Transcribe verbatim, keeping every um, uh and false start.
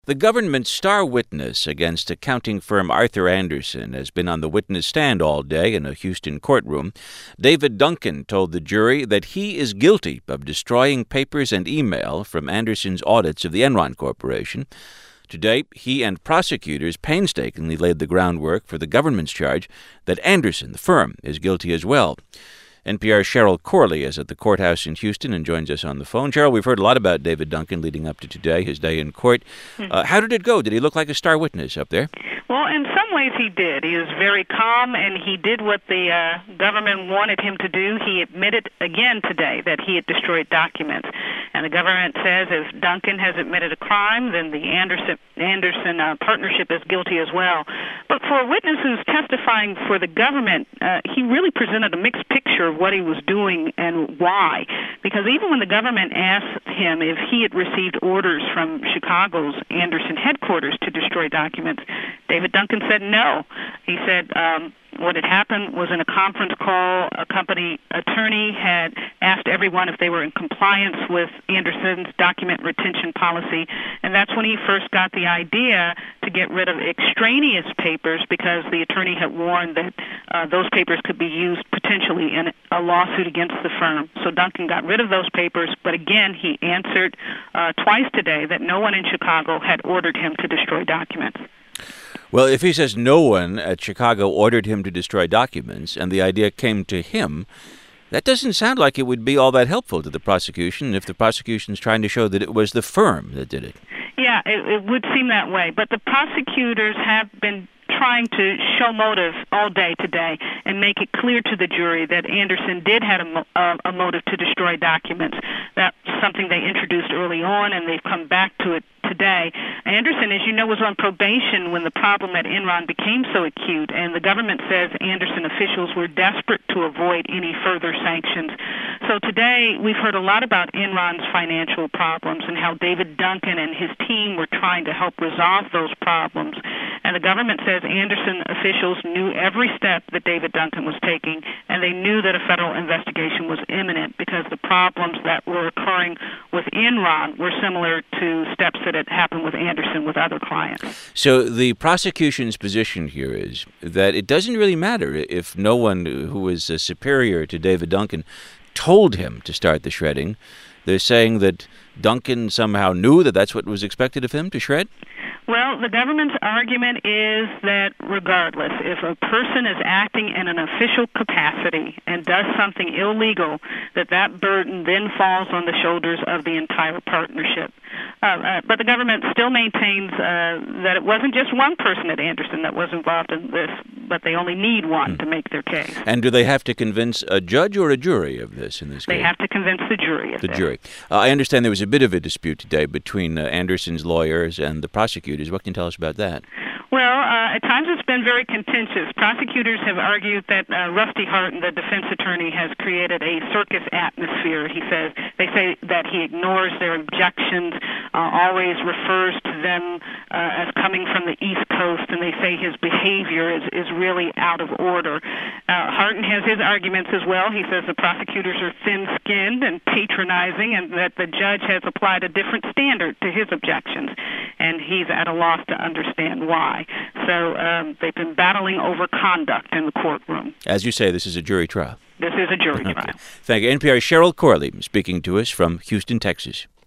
The government's star witness against accounting firm Arthur Andersen has been on the witness stand all day in a Houston courtroom. David Duncan told the jury that he is guilty of destroying papers and email from Andersen's audits of the Enron Corporation. Today, he and prosecutors painstakingly laid the groundwork for the government's charge that Andersen, the firm, is guilty as well. N P R's Cheryl Corley is at the courthouse in Houston and joins us on the phone. Cheryl, we've heard a lot about David Duncan leading up to today, his day in court. Uh, how did it go? Did he look like a star witness up there? Well, in some ways he did. He was very calm, and he did what the uh, government wanted him to do. He admitted again today that he had destroyed documents. And the government says if Duncan has admitted a crime, then the Andersen, Andersen uh, partnership is guilty as well. But for a witness who's testifying for the government, uh, he really presented a mixed picture of what he was doing and why. Because even when the government asked him if he had received orders from Chicago's Andersen headquarters to destroy documents, David Duncan said no. He said um, what had happened was in a conference call, a company attorney had asked everyone if they were in compliance with Andersen's document retention policy, and that's when he first got the idea to get rid of extraneous papers because the attorney had warned that uh, those papers could be used potentially in a lawsuit against the firm. So Duncan got rid of those papers, but again, he answered uh, twice today that no one in Chicago had ordered him to destroy documents. Well, if he says no one at Chicago ordered him to destroy documents and the idea came to him, that doesn't sound like it would be all that helpful to the prosecution if the prosecution's trying to show that it was the firm that did it. Yeah, it, it would seem that way. But the prosecutors have been trying to show motive all day today and make it clear to the jury that Andersen did have a, a, a motive to destroy documents. That's something they introduced early on, and they've come back to it today. Andersen, as you know, was on probation when the problem at Enron became so acute, and the government says Andersen officials were desperate to avoid any further sanctions. So today we've heard a lot about Enron's financial problems and how David Duncan and his team were trying to help resolve those problems. And the government says Andersen officials knew every step that David Duncan was taking, and they knew that a federal investigation was imminent because the problems that were occurring with Enron were similar to steps that had happened with Andersen with other clients. So the prosecution's position here is that it doesn't really matter if no one who was uh, superior to David Duncan told him to start the shredding. They're saying that Duncan somehow knew that that's what was expected of him, to shred? Well, the government's argument is that regardless, if a person is acting in an official capacity and does something illegal, that that burden then falls on the shoulders of the entire partnership. Uh, uh, but the government still maintains uh, that it wasn't just one person at Andersen that was involved in this, but they only need one hmm. to make their case. And do they have to convince a judge or a jury of this in this they case? They have to convince the jury of the this. jury. Uh, I understand there was a bit of a dispute today between uh, Andersen's lawyers and the prosecutors. What can you tell us about that? Well, uh, at times it's been very contentious. Prosecutors have argued that uh, Rusty Harton, the defense attorney, has created a circus atmosphere. He says they say that he ignores their objections, uh, always refers to them uh, as coming from the East Coast, and they say his behavior is, is really out of order. Uh, Harton has his arguments as well. He says the prosecutors are thin-skinned and patronizing, and that the judge has applied a different standard to his objections, and he's at a loss to understand why. So um, they've been battling over conduct in the courtroom. As you say, this is a jury trial. This is a jury okay. trial. Thank you. N P R's Cheryl Corley speaking to us from Houston, Texas.